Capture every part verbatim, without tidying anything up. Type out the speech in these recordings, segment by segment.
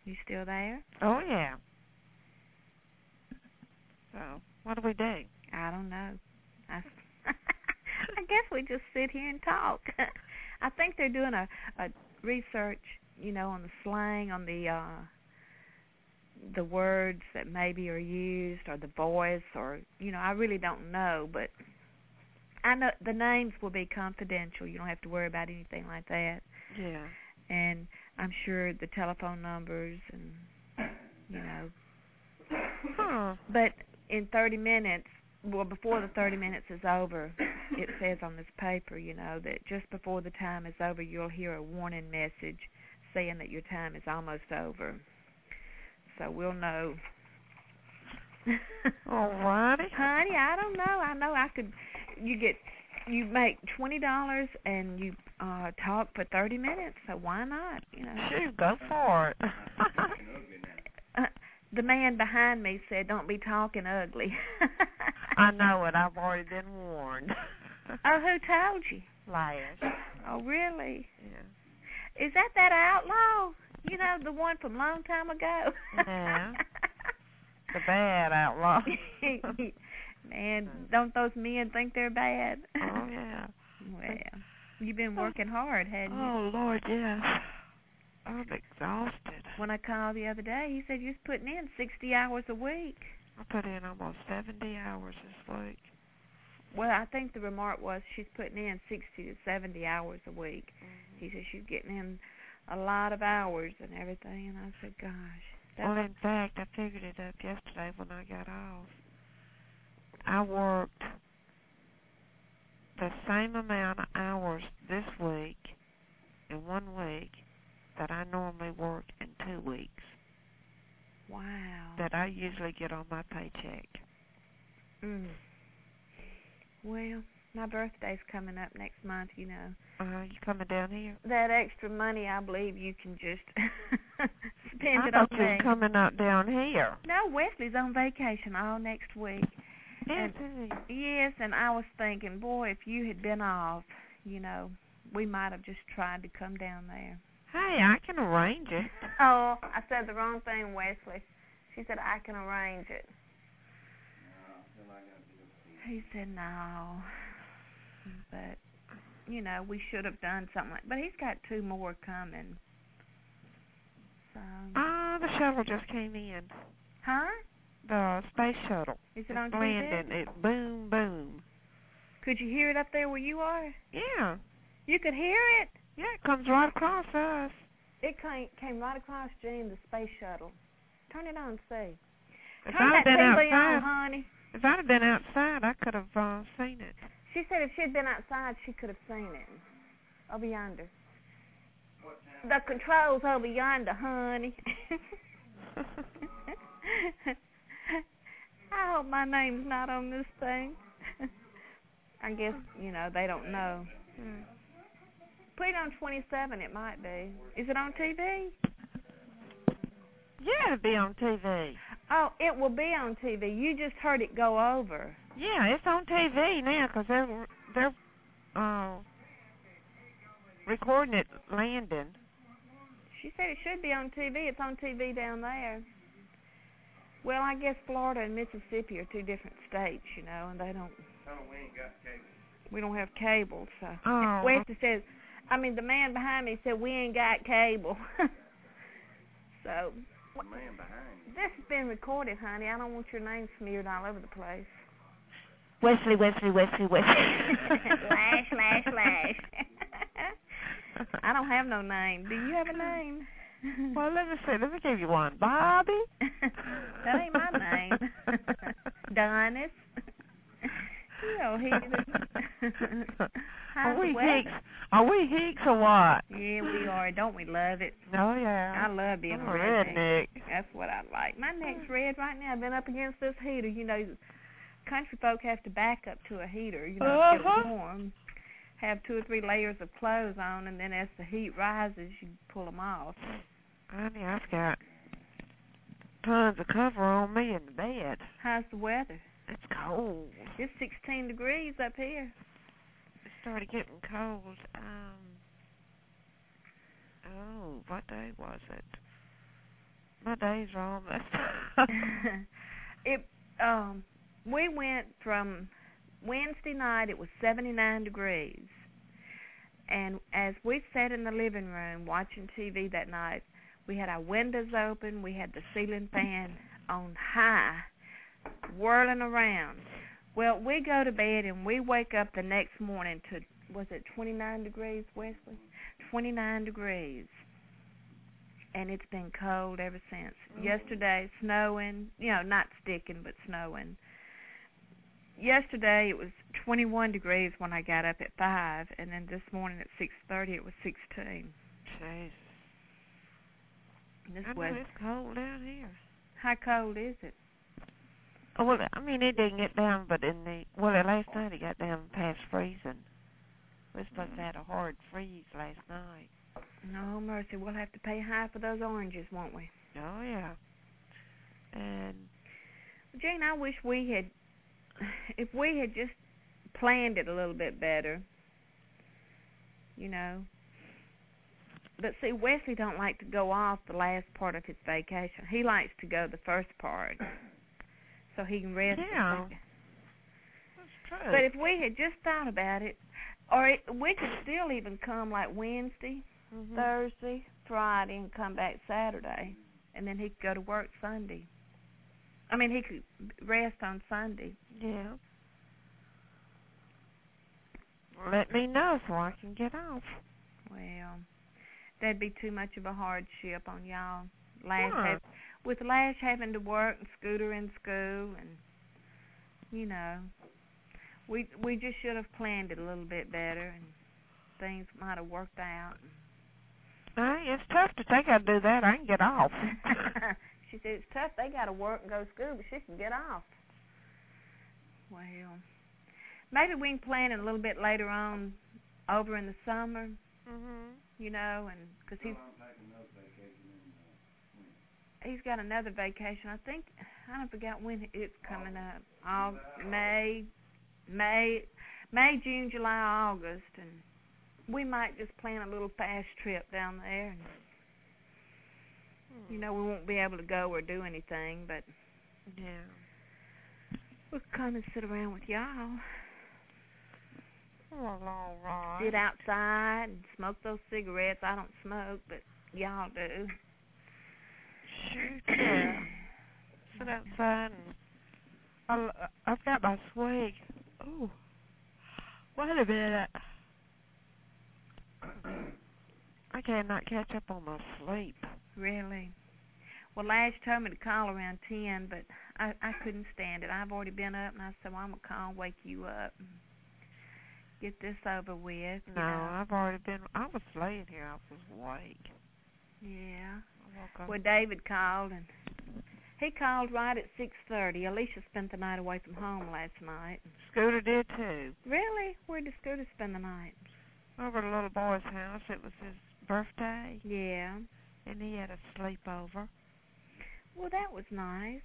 You still there? Oh, yeah. So, what do we do? I don't know. I, I guess we just sit here and talk. I think they're doing a, a research, you know, on the slang, on the uh, the words that maybe are used, or the voice, or, you know, I really don't know, but I know the names will be confidential. You don't have to worry about anything like that. Yeah. And I'm sure the telephone numbers and, you know. Huh. But in thirty minutes, well, before the thirty minutes is over, it says on this paper, you know, that just before the time is over, you'll hear a warning message saying that your time is almost over. So we'll know. All righty. Honey, I don't know. I know I could. You get, you make twenty dollars and you uh, talk for thirty minutes. So why not? You know. Shoot, go for it. uh, the man behind me said, "Don't be talking ugly." I know it. I've already been warned. Oh, who told you? Lash. Oh, really? Yeah. Is that that outlaw? You know, the one from a long time ago? Yeah. The bad outlaw. Man, don't those men think they're bad? Oh, yeah. Well, you've been working hard, hadn't you? Oh, Lord, yes. I'm exhausted. When I called the other day, he said you was putting in sixty hours a week. I put in almost seventy hours this week. Well, I think the remark was she's putting in sixty to seventy hours a week. Mm-hmm. He said she's getting in a lot of hours and everything, and I said, gosh. Well, in fact, I figured it up yesterday when I got off. I worked the same amount of hours this week in one week that I normally work in two weeks. Wow. That I usually get on my paycheck. Mm. Well, my birthday's coming up next month, you know. Uh, you coming down here? That extra money, I believe you can just spend I it on thought you was coming up down here. No, Wesley's on vacation all next week. Is and, he? Yes, and I was thinking, boy, if you had been off, you know, we might have just tried to come down there. Hey, I can arrange it. Oh, I said the wrong thing, Wesley. She said, I can arrange it. He said, no. But, you know, we should have done something like But he's got two more coming. So. Ah, uh, the shuttle just came in. Huh? The space shuttle. Is it on landing. T V? It boom, boom. Could you hear it up there where you are? Yeah. You could hear it? Yeah, it comes right across us. It came, came right across Gene, the space shuttle. Turn it on and see. If Turn I'd that been T V outside, on, honey. If I'd have been outside, I could have uh, seen it. She said if she'd been outside, she could have seen it. Over yonder. The controls over yonder, honey. I hope my name's not on this thing. I guess, you know, they don't know. Hmm. Put it on twenty-seven, it might be. Is it on T V? Yeah, it'll be on T V. Oh, it will be on T V. You just heard it go over. Yeah, it's on T V now because they're, they're uh, recording it landing. She said it should be on T V. It's on T V down there. Well, I guess Florida and Mississippi are two different states, you know, and they don't... Oh, we ain't got cable. We don't have cable, so... Oh. Wesley says... I mean, the man behind me said, we ain't got cable. So... The man behind you. This has been recorded, honey. I don't want your name smeared all over the place. Wesley, Wesley, Wesley, Wesley. Lash, lash, lash. I don't have no name. Do you have a name? Well, let me see. Let me give you one. Bobby? That ain't my name. Donis. You know, he's... Are we Hicks? Are we Hicks or what? Yeah, we are. Don't we love it? Oh, yeah. I love being I'm a redneck. redneck. That's what I like. My neck's red right now. I've been up against this heater. You know, country folk have to back up to a heater, you know, uh-huh. to get warm. Have two or three layers of clothes on, and then as the heat rises, you pull them off. Honey, I've got tons of cover on me in the bed. How's the weather? It's cold. It's sixteen degrees up here. It started getting cold. Um, oh, what day was it? My days are all messed up. it um we went from Wednesday night, it was seventy-nine degrees. And as we sat in the living room watching T V that night, we had our windows open, we had the ceiling fan on high, whirling around. Well, we go to bed and we wake up the next morning to, was it twenty-nine degrees, Wesley? twenty-nine degrees. And it's been cold ever since. Mm-hmm. Yesterday, snowing, you know, not sticking, but snowing. Yesterday, it was twenty-one degrees when I got up at five, and then this morning at six thirty, it was sixteen. Jeez. This I know was it's cold down here. How cold is it? Oh, well, I mean, it didn't get down, but in the, well, last night it got down past freezing. We were supposed to have a hard freeze last night. No mercy, we'll have to pay high for those oranges, won't we? Oh, yeah. And Jane, I wish we had, if we had just planned it a little bit better, you know. But see, Wesley don't like to go off the last part of his vacation. He likes to go the first part, so he can rest. Yeah, that's true. But if we had just thought about it, or it, we could still even come like Wednesday, mm-hmm. Thursday, Friday, and come back Saturday, and then he could go to work Sunday. I mean, he could rest on Sunday. Yeah. Let me know so I can get off. Well, that'd be too much of a hardship on y'all. Lash What? have, with Lash having to work and Scooter in school, and you know, we we just should have planned it a little bit better, and things might have worked out. Hey, it's tough to think I'd do that. I can get off. She said it's tough. They got to work and go to school, but she can get off. Well, maybe we can plan it a little bit later on, over in the summer. Mhm. You know, and because he's he's got another vacation. I think I don't forget when it's coming up. All May, May, May, June, July, August, and we might just plan a little fast trip down there. And, you know, we won't be able to go or do anything, but yeah, we'll come and sit around with y'all. Well, all right. Sit outside and smoke those cigarettes. I don't smoke, but y'all do. Shoot, yeah. Sit outside and I'll, I've got my swig. Oh, wait a minute. I cannot catch up on my sleep. Really? Well, Lash told me to call around ten, but I, I couldn't stand it. I've already been up, and I said, well, I'm going to call and wake you up and get this over with. No, know. I've already been, I was laying here. I was awake. Yeah. I woke up. Well, David called, and he called right at six thirty. Alicia spent the night away from home last night. Scooter did, too. Really? Where did Scooter spend the night? Over at the little boy's house. It was his birthday. Yeah. And he had a sleepover. Well, that was nice.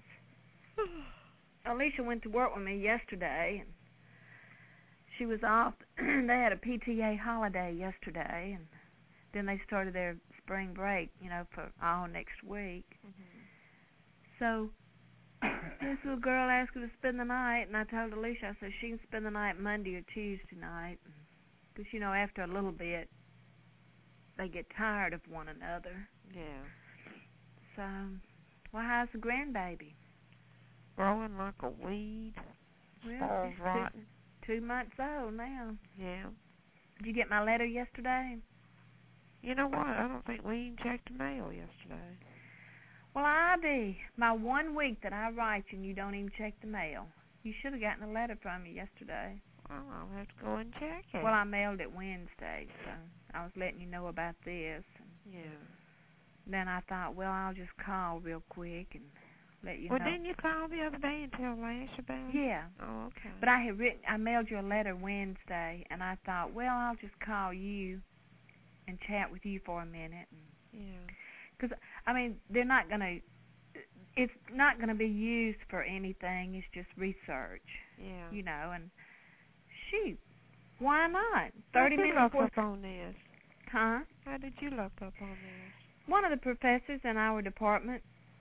Alicia went to work with me yesterday, and she was off. They had a P T A holiday yesterday, and then they started their spring break, you know, for all next week. Mm-hmm. So this little girl asked her to spend the night, and I told Alicia, I said she can spend the night Monday or Tuesday night, because, you know, after a little bit, they get tired of one another. Yeah. So, well, how's the grandbaby? Growing like a weed. Well, Spoiled she's rotten. Two, two months old now. Yeah. Did you get my letter yesterday? You know what? I don't think we even checked the mail yesterday. Well, I be. My one week that I write you and you don't even check the mail. You should have gotten a letter from me yesterday. Well, I'll have to go and check it. Well, I mailed it Wednesday, so I was letting you know about this. And yeah. Then I thought, well, I'll just call real quick and let you well, know. Well, didn't you call the other day and tell Lash about it? Yeah. Oh, okay. But I had written, I mailed you a letter Wednesday, and I thought, well, I'll just call you and chat with you for a minute. And, yeah. Because, I mean, they're not going to, it's not going to be used for anything. It's just research. Yeah. You know, and shoot, why not? Thirty How did minutes. you look before, up on this? Huh? How did you look up on this? One of the professors in our department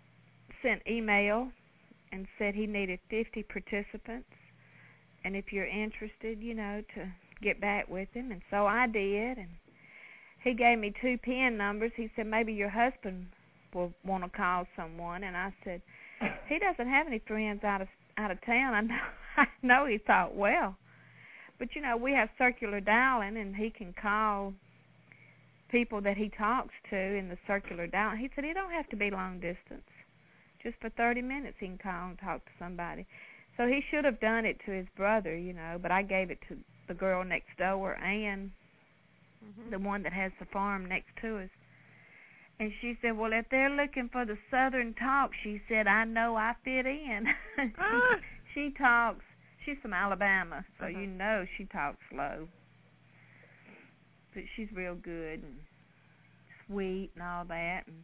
sent email and said he needed fifty participants, and if you're interested, you know, to get back with him. And so I did, and he gave me two pen numbers. He said maybe your husband will want to call someone, and I said he doesn't have any friends out of out of town. I know, I know he thought, well, but you know, we have circular dialing, and he can call people that he talks to in the circular dialing. He said he don't have to be long distance. Just for thirty minutes he can call and talk to somebody. So he should have done it to his brother, you know, but I gave it to the girl next door, Ann, mm-hmm. the one that has the farm next to us. And she said, well, if they're looking for the Southern talk, she said, I know I fit in. Ah. she, she talks, she's from Alabama, so uh-huh. you know she talks slow. But she's real good and sweet and all that. And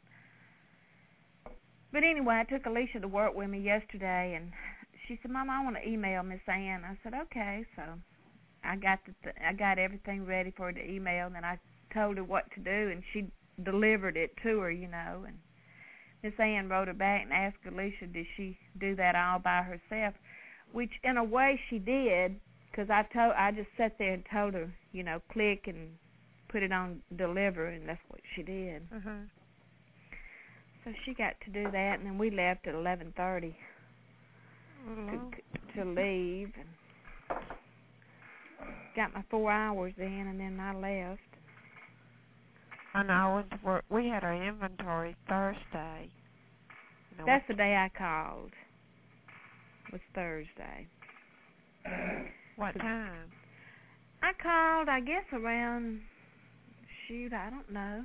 But anyway, I took Alicia to work with me yesterday, and she said, Mama, I want to email Miss Ann. I said, okay. So I got the th- I got everything ready for her to email, and then I told her what to do, and she delivered it to her, you know. And Miss Ann wrote her back and asked Alicia, did she do that all by herself? Which, in a way, she did, because I told I just sat there and told her, you know, click and put it on deliver, and that's what she did. Uh-huh. So she got to do that, and then we left at eleven thirty mm-hmm. to to leave, and got my four hours in, and then I left. I know. I went to work. We had our inventory Thursday. You know, That's the day I called. Was Thursday. What time? I called, I guess, around, shoot, I don't know.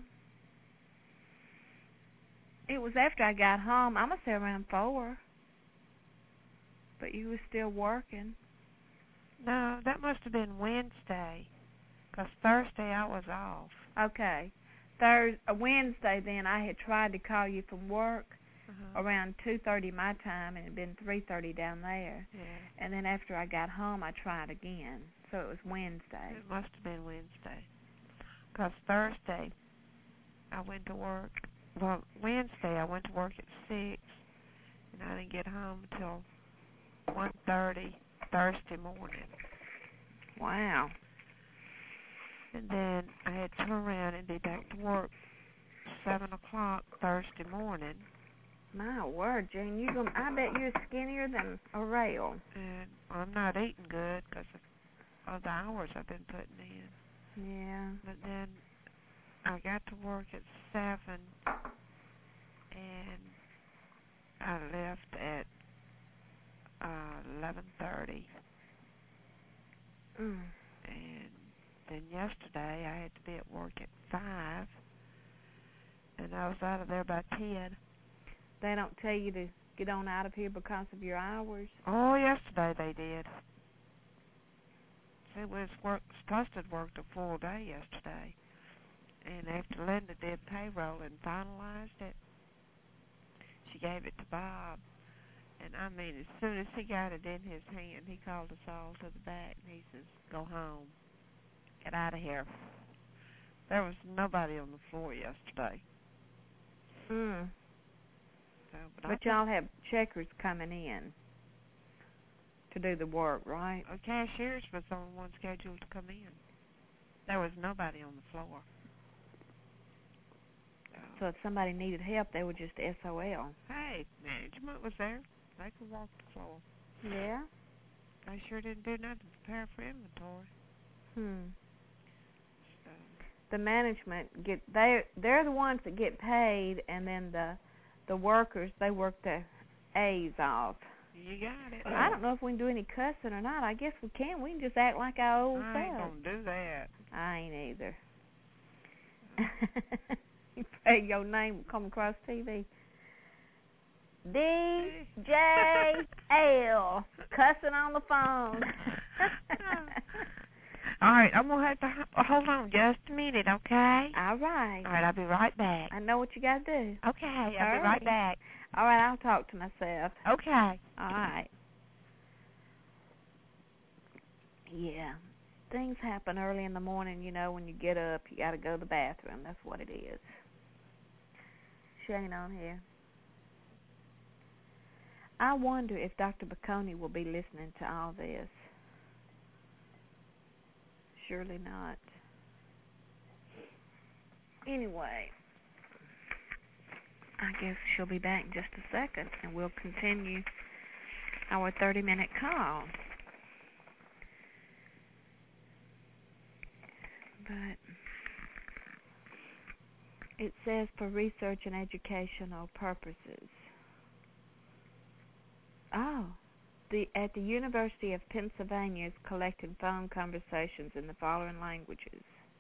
It was after I got home. I'm going to say around four. But you were still working. No, that must have been Wednesday, because Thursday I was off. Okay. Thursday, Wednesday, then, I had tried to call you from work uh-huh. around two thirty my time, and it had been three thirty down there. Yeah. And then after I got home, I tried again. So it was Wednesday. It must have been Wednesday, because Thursday I went to work. Well, Wednesday I went to work at six, and I didn't get home until one thirty Thursday morning. Wow. And then I had to turn around and be back to work seven o'clock Thursday morning. My word, Jane, you gonna, I bet you're skinnier than a rail. And I'm not eating good because of, of the hours I've been putting in. Yeah. But then I got to work at seven, and I left at uh, eleven thirty. Mm. And then yesterday I had to be at work at five, and I was out of there by ten. They don't tell you to get on out of here because of your hours? Oh, yesterday they did. It was work, supposed to have worked a full day yesterday. And after Linda did payroll and finalized it, she gave it to Bob. And I mean, as soon as he got it in his hand, he called us all to the back, and he says, go home. Get out of here. There was nobody on the floor yesterday. Mm. So, but but y'all have checkers coming in to do the work, right? The cashiers was the only one scheduled to come in. There was nobody on the floor. So, so if somebody needed help, they would just S O L. Hey, management was there. They could walk the floor. Yeah? They sure didn't do nothing to prepare for inventory. Hmm. So. The management get they they're the ones that get paid, and then the the workers, they work their A's off. You got it. I don't know if we can do any cussing or not. I guess we can. We can just act like our old selves. I ain't gonna do that. I ain't either. You pray your name will come across T V. D J L cussing on the phone. All right, I'm gonna have to h- hold on just a minute, okay? All right. All right, I'll be right back. I know what you got to do. Okay, I'll All be right. right back. All right, I'll talk to myself. Okay. All right. Yeah. Things happen early in the morning, you know, when you get up, you got to go to the bathroom. That's what it is. She ain't on here. I wonder if Doctor Bocconi will be listening to all this. Surely not. Anyway, I guess she'll be back in just a second, and we'll continue our thirty-minute call. But it says for research and educational purposes. Oh, the at the University of Pennsylvania is collecting phone conversations in the following languages.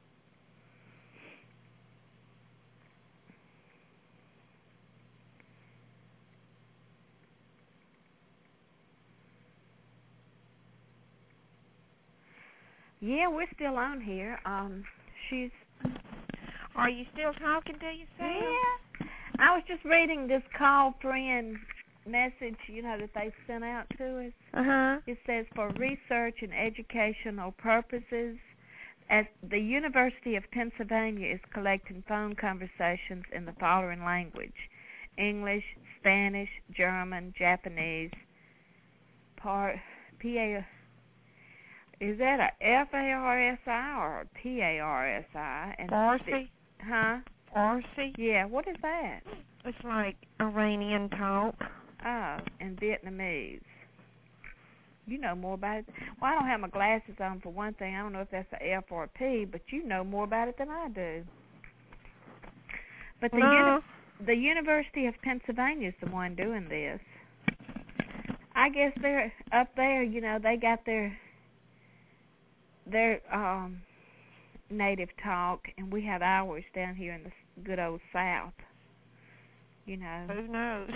Yeah, we're still on here. Um, she's. Are you still talking to yourself? Yeah. I was just reading this call friend message, you know, that they sent out to us. Uh-huh. It says for research and educational purposes, at the University of Pennsylvania is collecting phone conversations in the following language: English, Spanish, German, Japanese, par, P A. Is that a F A R S I or a P A R S I? And Farsi? Huh? Farsi? Yeah, what is that? It's like Iranian talk. Oh, and Vietnamese. You know more about it. Well, I don't have my glasses on for one thing. I don't know if that's a F or a P, but you know more about it than I do. But the, no. uni- the University of Pennsylvania is the one doing this. I guess they're up there, you know, they got their their um, native talk, and we have ours down here in the good old South. You know. Who knows?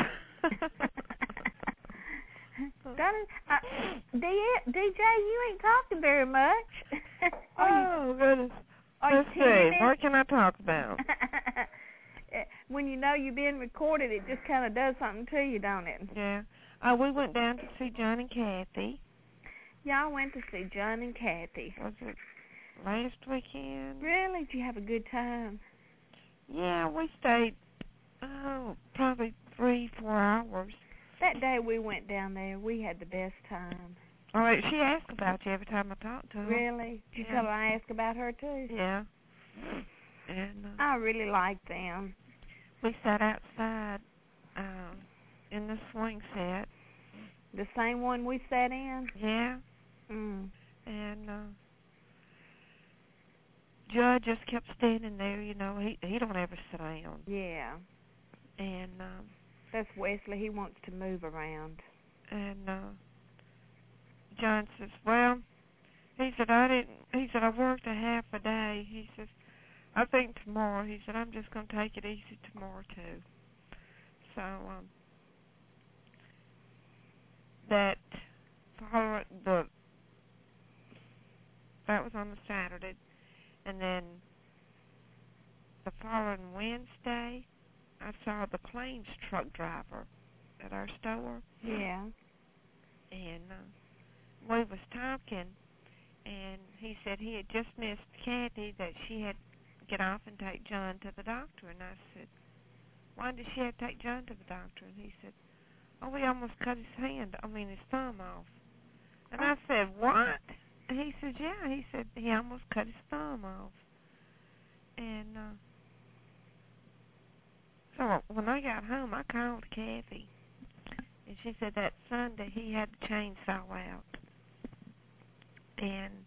Don't, uh, D J, you ain't talking very much. Oh, you, goodness. Let's see. What can I talk about? When you know you're being recorded, it just kind of does something to you, don't it? Yeah. Uh, we went down to see John and Kathy. Yeah, I went to see John and Kathy. Was it last weekend? Really? Did you have a good time? Yeah, we stayed, oh, probably three, four hours. That day we went down there, we had the best time. All right, she asked about you every time I talked to her. Really? Did you yeah. tell her I asked about her, too? Yeah. And uh, I really liked them. We sat outside uh, in the swing set. The same one we sat in? Yeah. Mm. And uh, Judd just kept standing there, you know. He he don't ever sit down. Yeah. And um, that's Wesley. He wants to move around. And uh, John says, well, he said, I didn't, he said, I worked a half a day. He says, I think tomorrow, he said, I'm just going to take it easy tomorrow, too. So, um, that, follow, the, that was on the Saturday. And then the following Wednesday, I saw the claims truck driver at our store. Yeah. And uh, we was talking, and he said he had just missed Kathy, that she had to get off and take John to the doctor. And I said, why did she have to take John to the doctor? And he said, oh, he almost cut his hand, I mean his thumb off. And I said, what? And he said, yeah. He said he almost cut his thumb off. And uh, so when I got home, I called Kathy. And she said that Sunday he had the chainsaw out. And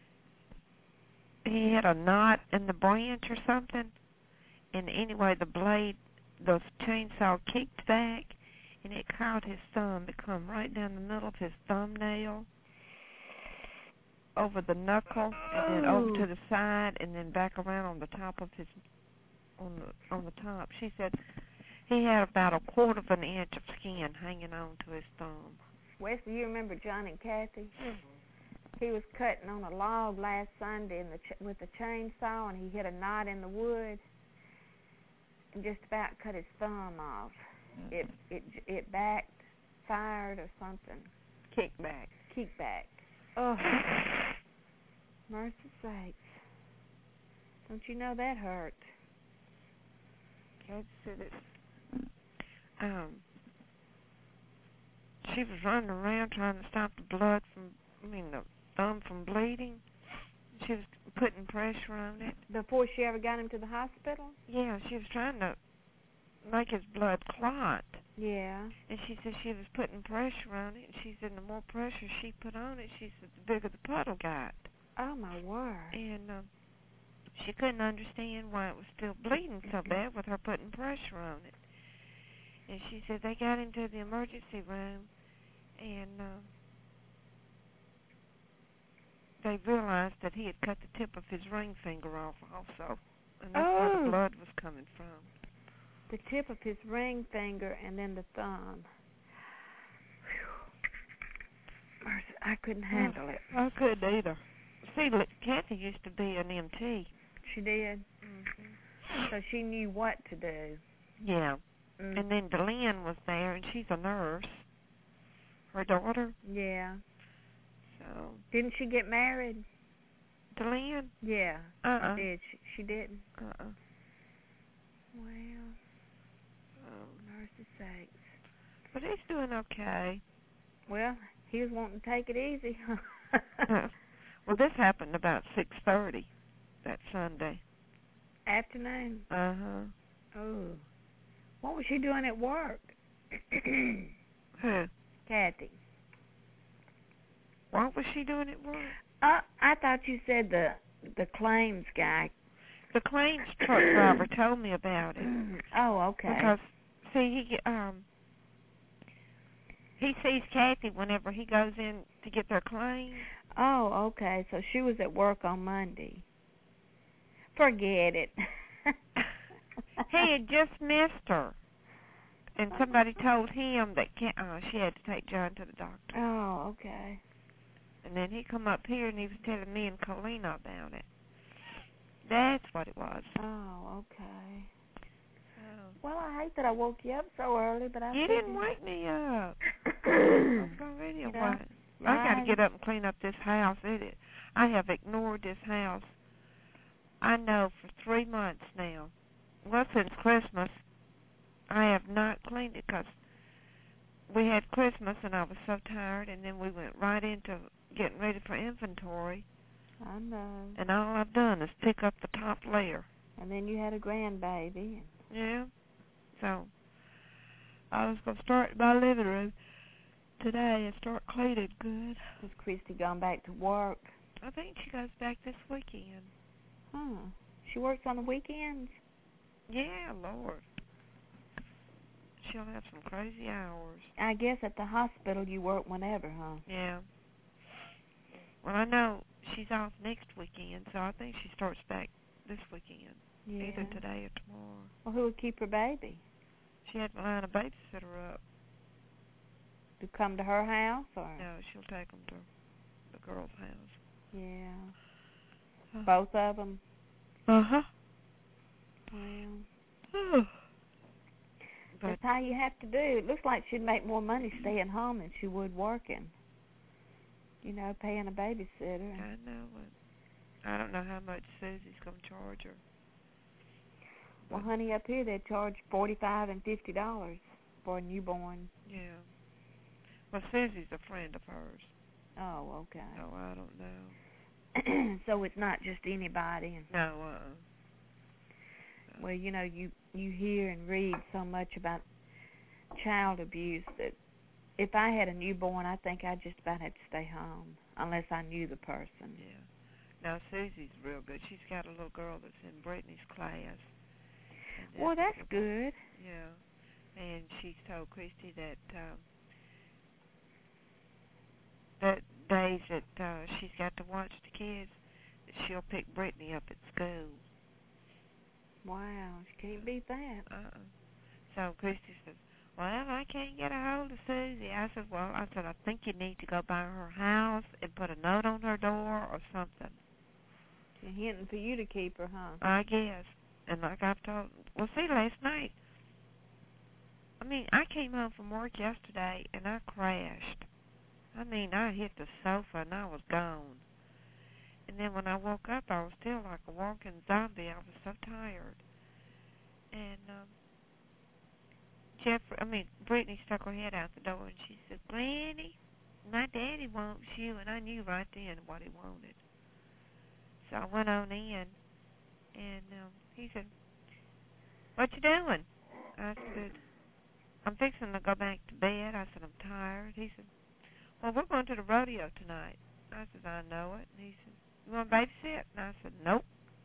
he had a knot in the branch or something. And anyway, the blade, the chainsaw kicked back, and it caught his thumb. It come right down the middle of his thumbnail, over the knuckle, and then over to the side, and then back around on the top of his, on the on the top. She said he had about a quarter of an inch of skin hanging on to his thumb. Wesley, you remember John and Kathy? Mm-hmm. He was cutting on a log last Sunday in the ch- with a chainsaw, and he hit a knot in the wood and just about cut his thumb off. Mm-hmm. It it it backed, fired, or something. Kicked back. Kicked back. Oh, mercy sakes! Don't you know that hurt? Kathy said it. Um. she was running around trying to stop the blood from, I mean, the thumb from bleeding. She was putting pressure on it. Before she ever got him to the hospital? Yeah, she was trying to make his blood clot. Yeah. And she said she was putting pressure on it. And she said the more pressure she put on it, she said the bigger the puddle got. Oh, my word. And uh, she couldn't understand why it was still bleeding so bad with her putting pressure on it. And she said they got into the emergency room, and uh, they realized that he had cut the tip of his ring finger off also. And that's oh. where the blood was coming from. The tip of his ring finger and then the thumb. Mercy, I couldn't handle it. I couldn't either. See, Kathy used to be an M T. She did? Mm-hmm. So she knew what to do. Yeah. Mm. And then DeLynn was there, and she's a nurse. Her daughter. Yeah. So. Didn't she get married? DeLynn? Yeah. Uh-uh. She did. She, she didn't? Uh-uh. Well, oh, mercy sakes. But he's doing okay. Well, he was wanting to take it easy. Well, this happened about six thirty that Sunday. Afternoon? Uh-huh. Oh. What was she doing at work? Who? Kathy. What was she doing at work? Uh, I thought you said the the claims guy. The claims truck driver told me about it. Oh, okay. Because, see, he um he sees Kathy whenever he goes in to get their claims. Oh, okay. So she was at work on Monday. Forget it. He had just missed her. And somebody told him that uh, she had to take John to the doctor. Oh, okay. And then he come up here and he was telling me and Colina about it. That's what it was. Oh, okay. Oh. Well, I hate that I woke you up so early, but I You figured... didn't wake me up. I was already awake. Yeah. I got to get up and clean up this house. It, I have ignored this house, I know, for three months now. Well, since Christmas, I have not cleaned it because we had Christmas and I was so tired, and then we went right into getting ready for inventory. I know. And all I've done is pick up the top layer. And then you had a grandbaby. Yeah. So I was going to start in my living room today and start cleaning good. Has Christy gone back to work? I think she goes back this weekend. Huh. She works on the weekends? Yeah, Lord. She'll have some crazy hours. I guess at the hospital you work whenever, huh? Yeah. Well, I know she's off next weekend, so I think she starts back this weekend. Yeah. Either today or tomorrow. Well, who would keep her baby? She had to line a babysitter up. To come to her house, or? No, she'll take them to the girl's house. Yeah. Uh, Both of them? Uh-huh. Well, but that's how you have to do. It looks like she'd make more money staying home than she would working. You know, paying a babysitter. I know it. I don't know how much Susie's going to charge her. Well, honey, up here they charge forty-five and fifty dollars for a newborn. Yeah. Well, Susie's a friend of hers. Oh, okay. So I don't know. So it's not just anybody. No, uh-uh. No. Well, you know, you you hear and read so much about child abuse that if I had a newborn, I think I'd just about have to stay home unless I knew the person. Yeah. Now, Susie's real good. She's got a little girl that's in Brittany's class. Well, that's good. Yeah. And she's told Christy that um, that days that uh, she's got to watch the kids, that she'll pick Brittany up at school. Wow, she can't beat that. Uh-uh. So Christy says, well, I can't get a hold of Susie. I said, well, I said, I think you need to go by her house and put a note on her door or something. She's hinting for you to keep her, huh? I guess. And like I've told, well, see, last night, I mean, I came home from work yesterday and I crashed. I mean, I hit the sofa and I was gone. And then when I woke up, I was still like a walking zombie. I was so tired. And um, Jeffrey, I mean, Brittany stuck her head out the door and she said, Granny, my daddy wants you, and I knew right then what he wanted. So I went on in, and um, he said, what you doing? I said, I'm fixing to go back to bed. I said, I'm tired. He said, well, we're going to the rodeo tonight. I said, I know it. And he said, you want to babysit? And I said, nope.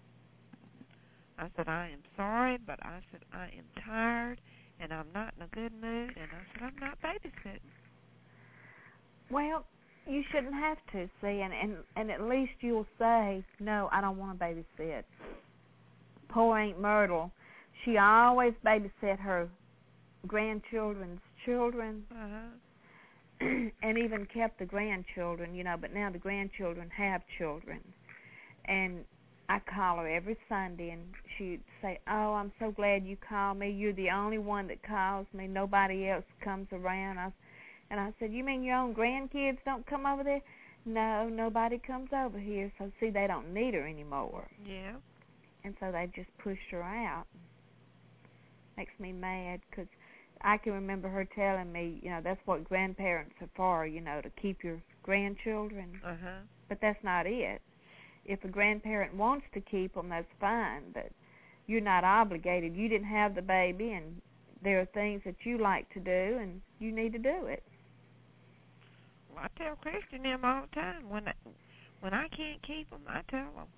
I said, I am sorry, but I said, I am tired, and I'm not in a good mood, and I said, I'm not babysitting. Well, you shouldn't have to, see, and, and, and at least you'll say, no, I don't want to babysit. Poor Aunt Myrtle, she always babysat her grandchildren's children, Uh-huh. and even kept the grandchildren, you know, but now the grandchildren have children. And I call her every Sunday, and she'd say, oh, I'm so glad you called me. You're the only one that calls me. Nobody else comes around. I, and I said, you mean your own grandkids don't come over there? No, nobody comes over here. So, see, they don't need her anymore. Yeah. And so they just pushed her out. Makes me mad because I can remember her telling me, you know, that's what grandparents are for, you know, to keep your grandchildren. Uh-huh. But that's not it. If a grandparent wants to keep them, that's fine, but you're not obligated. You didn't have the baby, and there are things that you like to do, and you need to do it. Well, I tell Christy and them all the time, when I, when I can't keep them, I tell them.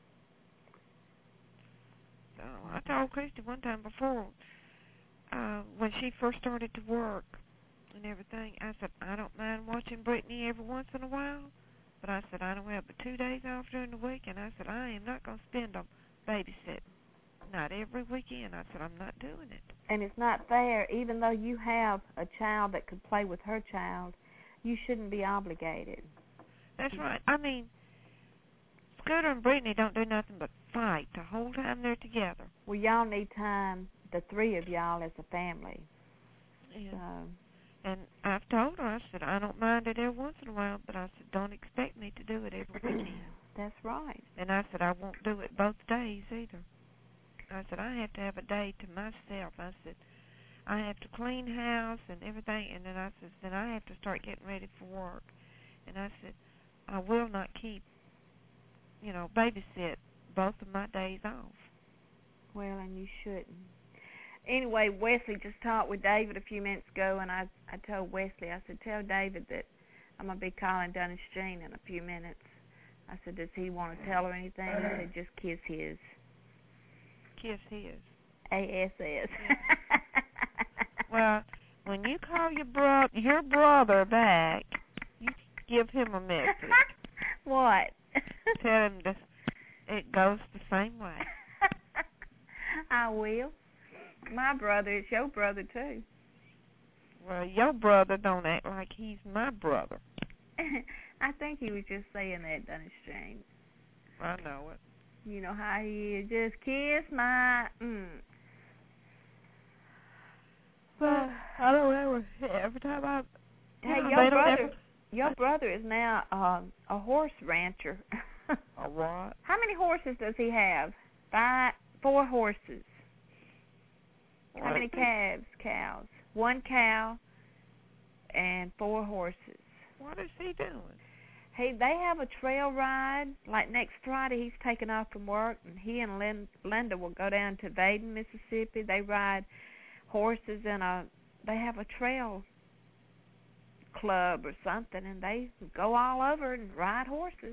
So I told Christy one time before, uh, when she first started to work and everything, I said, I don't mind watching Brittany every once in a while, but I said, I don't have but two days off during the week, and I said, I am not going to spend them babysitting. Not every weekend. I said, I'm not doing it. And it's not fair. Even though you have a child that could play with her child, you shouldn't be obligated. That's right. I mean, Scooter and Brittany don't do nothing but fight the whole time they're together. Well, y'all need time, the three of y'all as a family. Yeah. So. And I've told her, I said, I don't mind it every once in a while, but I said, don't expect me to do it every weekend. That's right. And I said, I won't do it both days either. I said, I have to have a day to myself. I said, I have to clean house and everything, and then I said, then I have to start getting ready for work. And I said, I will not keep, you know, babysit both of my days off. Well, and you shouldn't. Anyway, Wesley just talked with David a few minutes ago, and I I told Wesley, I said, tell David that I'm going to be calling Dennis Jean in a few minutes. I said, does he want to tell her anything? He said, just kiss his. Kiss his. A S S. Well, when you call your, bro- your brother back, you give him a message. What? Tell him this, it goes the same way. I will. My brother is your brother, too. Well, your brother don't act like he's my brother. I think he was just saying that, Dennis James. I know it. You know how he is. Just kiss my... Mm. But I don't ever... Every time I... Hey, you know, your brother... Ever, your brother is now um, a horse rancher. A what? How many horses does he have? Five, four horses. What? How many calves? Cows. One cow and four horses. What is he doing? Hey, they have a trail ride. Like next Friday, he's taking off from work, and he and Lin- Linda will go down to Vaden, Mississippi. They ride horses in a. They have a trail club or something, and they go all over and ride horses.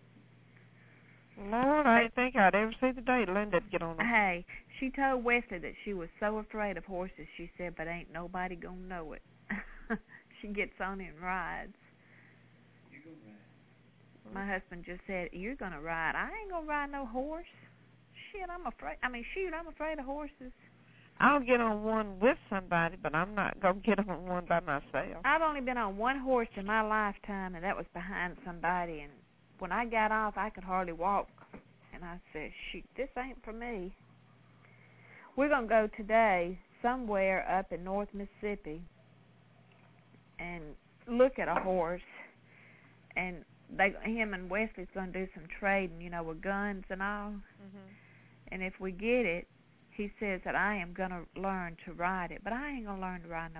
Lord, I didn't think I'd ever see the day Lindy'd get on them. Hey, she told Wesley that she was so afraid of horses. She said, but ain't nobody gonna know it. She gets on and rides. You gonna ride? My husband just said, you're gonna ride. I ain't gonna ride no horse. Shit, I'm afraid. I mean, shoot, I'm afraid of horses. I'll get on one with somebody, but I'm not gonna get on one by myself. I've only been on one horse in my lifetime, and that was behind somebody. And when I got off, I could hardly walk. And I said, shoot, this ain't for me. We're going to go today somewhere up in North Mississippi and look at a horse. And they, him and Wesley's going to do some trading, you know, with guns and all. Mm-hmm. And if we get it, he says that I am gonna learn to ride it, but I ain't gonna learn to ride no